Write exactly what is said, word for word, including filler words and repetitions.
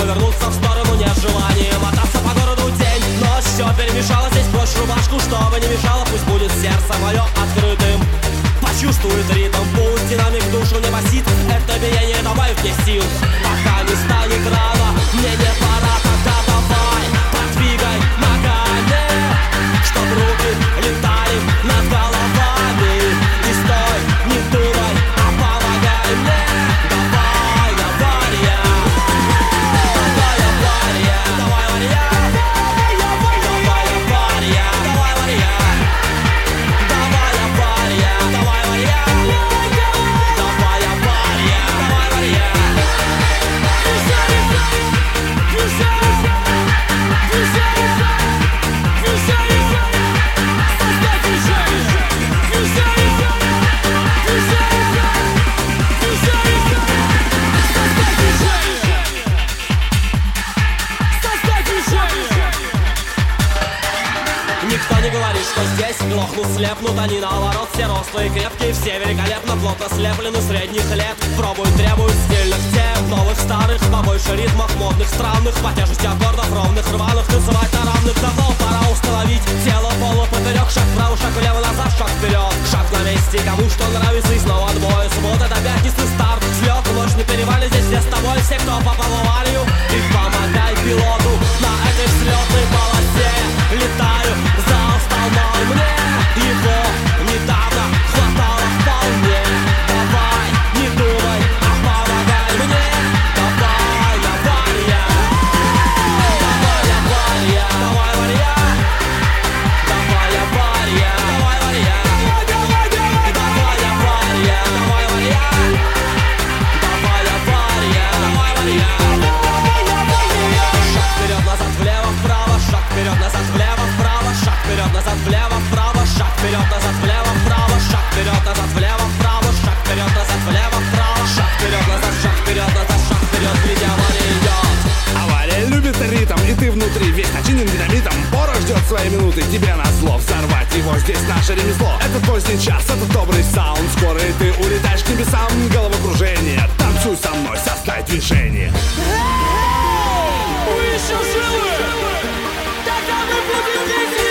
повернуться в сторону нет желания. Мотаться по городу день, но все перемешалось. Здесь брось рубашку, чтобы не мешало. Пусть будет сердце мое открытым, почувствует ритм, пусть динамик душу не басит. Это биение добавит мне сил, пока не станет рано. Мне не пора, тогда давай подвигай ногами, чтоб руки летали над головами. Не стой, не думай, а помогай мне. Давай, давай, я, давай, давай, я, давай, варья, давай, варья, давай, варья, давай, варья, давай, варья, давай, варья, давай, варья. Никто не говорит, что здесь глохнут, слепнут. Они наоборот все рослые, крепкие, все великолепно, плотно слеплены средних лет. Пробуют, требуют стильных тем, новых, старых, побольше ритмов, модных, странных, по тяжести аккордов, ровных, рваных, танцевать на равных. Давно пора установить тело полу поперек. Шаг вправо, шаг влево, назад, шаг вперед. Шаг на месте, кому что нравится, и снова двое. Суббота до пятницы, старт, взлет, ночь не перевали. Здесь все с тобой, все, кто попал в аварию. И помогай пилоту на этой взлетной полосе. Летаю, зал стал мал мне, его недавно хватало вполне. Давай, не думай, а помогай мне. Давай, давай, я, давай, давай, я, давай, варья, давай, давай, я, давай, варья, давай, давай, я, давай, варья, давай, давай, я, давай, варья. Шаг вперед, назад, влево, вправо, шаг вперед, назад, влево, вправо, шаг вперед, назад, влево, вправо, шаг вперед, назад, влево, вправо, шаг вперед, назад, влево, вправо, шаг вперед, назад, влево, вправо, шаг вперед, назад, шаг вперед, назад, шаг вперед, впереди авария идет. Авария любит ритм, и ты внутри весь начинен динамитом. Порох ждет своей минуты, тебе назло взорвать его, здесь наше ремесло. Это поздний час, это добрый саунд. Скоро и ты улетаешь к небесам. Головокружение, танцуй со мной, составь движение. Вы еще живы? Тогда мы будем здесь.